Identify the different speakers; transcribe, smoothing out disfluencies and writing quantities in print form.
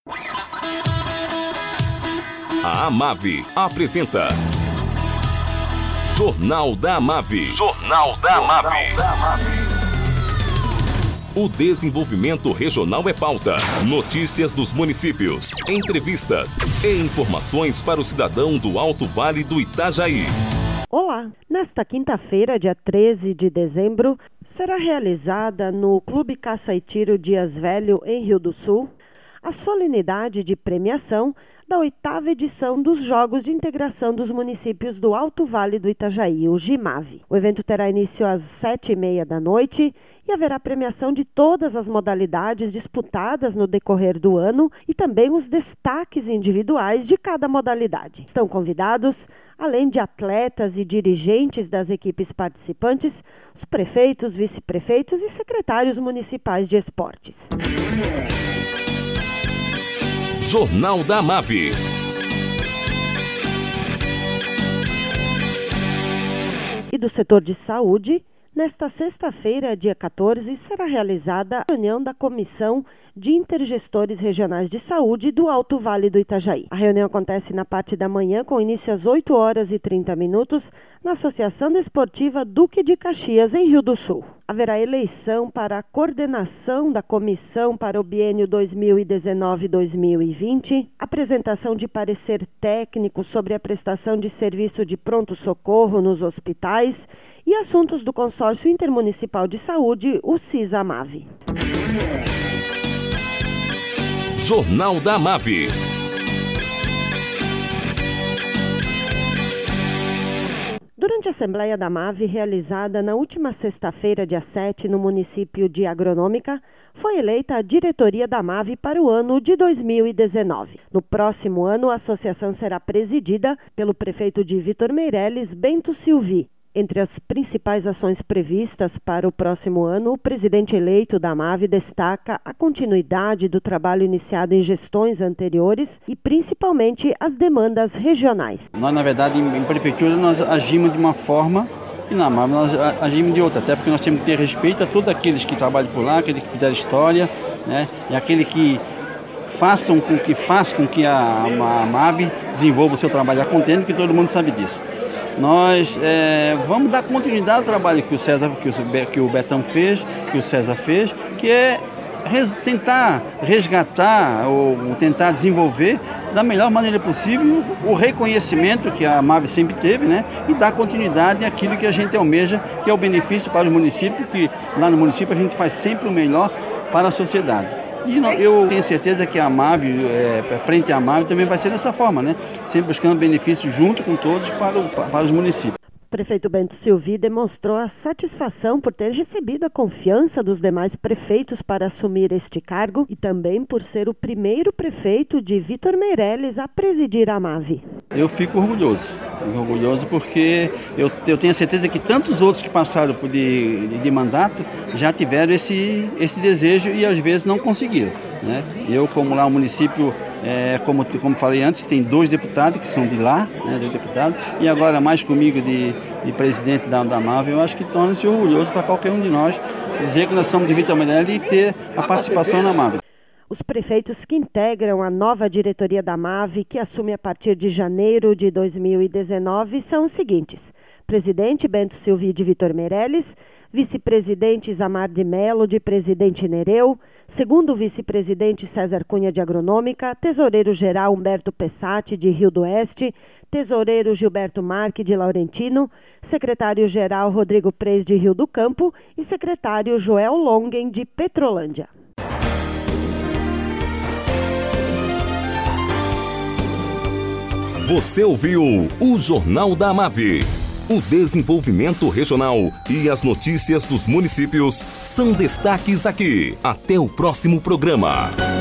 Speaker 1: A Amave apresenta Jornal da Amave. Jornal da Amave. O desenvolvimento regional é pauta. Notícias dos municípios, entrevistas e informações para o cidadão do Alto Vale do Itajaí.
Speaker 2: Olá! Nesta quinta-feira, dia 13 de dezembro, será realizada no Clube Caça e Tiro Dias Velho, em Rio do Sul, a solenidade de premiação da 8ª edição dos Jogos de Integração dos Municípios do Alto Vale do Itajaí, o GIMAVE. O evento terá início às 7h30 da noite e haverá premiação de todas as modalidades disputadas no decorrer do ano e também os destaques individuais de cada modalidade. Estão convidados, além de atletas e dirigentes das equipes participantes, os prefeitos, vice-prefeitos e secretários municipais de esportes.
Speaker 1: Jornal da Amave.
Speaker 2: E do setor de saúde, nesta sexta-feira, dia 14, será realizada a reunião da Comissão de Intergestores Regionais de Saúde do Alto Vale do Itajaí. A reunião acontece na parte da manhã, com início às 8h30, na Associação Desportiva Duque de Caxias, em Rio do Sul. Haverá eleição para a coordenação da comissão para o biênio 2019-2020, apresentação de parecer técnico sobre a prestação de serviço de pronto-socorro nos hospitais e assuntos do Consórcio Intermunicipal de Saúde, o CISA-AMAVE.
Speaker 1: Jornal da Amave.
Speaker 2: Durante a Assembleia da AMAVE, realizada na última sexta-feira, dia 7, no município de Agronômica, foi eleita a diretoria da AMAVE para o ano de 2019. No próximo ano, a associação será presidida pelo prefeito de Vitor Meireles, Bento Silvi. Entre as principais ações previstas para o próximo ano, o presidente eleito da AMAVE destaca a continuidade do trabalho iniciado em gestões anteriores e principalmente as demandas regionais.
Speaker 3: Nós, na verdade, em prefeitura, nós agimos de uma forma e na AMAVE nós agimos de outra, até porque nós temos que ter respeito a todos aqueles que trabalham por lá, aqueles que fizeram história, né? E aquele que façam com que a AMAVE desenvolva o seu trabalho a contento, que todo mundo sabe disso. Nós vamos dar continuidade ao trabalho que o Betão fez, que o César fez, que é tentar resgatar ou tentar desenvolver da melhor maneira possível o reconhecimento que a AMAVE sempre teve, né? E dar continuidade àquilo que a gente almeja, que é o benefício para os municípios, que lá no município a gente faz sempre o melhor para a sociedade. E eu tenho certeza que a AMAVE, frente à AMAVE, também vai ser dessa forma, né? Sempre buscando benefícios junto com todos para os municípios.
Speaker 2: O prefeito Bento Silvi demonstrou a satisfação por ter recebido a confiança dos demais prefeitos para assumir este cargo e também por ser o primeiro prefeito de Vitor Meireles a presidir a AMAVE.
Speaker 3: Eu fico orgulhoso porque eu tenho certeza que tantos outros que passaram de mandato já tiveram esse desejo e às vezes não conseguiram, né? Eu, como lá o município, como falei antes, tem 2 deputados que são de lá, né, 2 deputados, e agora mais comigo de presidente da AMAVE, eu acho que torna-se orgulhoso para qualquer um de nós dizer que nós somos de Vitor Meireles e ter a participação na AMAVE.
Speaker 2: Os prefeitos que integram a nova diretoria da AMAVE, que assume a partir de janeiro de 2019, são os seguintes: presidente Bento Silvi de Vitor Meireles, vice-presidente Isamar de Melo de Presidente Nereu, segundo vice-presidente César Cunha de Agronômica, tesoureiro-geral Humberto Pessati de Rio do Oeste, tesoureiro Gilberto Marque de Laurentino, secretário-geral Rodrigo Preis de Rio do Campo e secretário Joel Longen de Petrolândia.
Speaker 1: Você ouviu o Jornal da Amave. O desenvolvimento regional e as notícias dos municípios são destaques aqui. Até o próximo programa.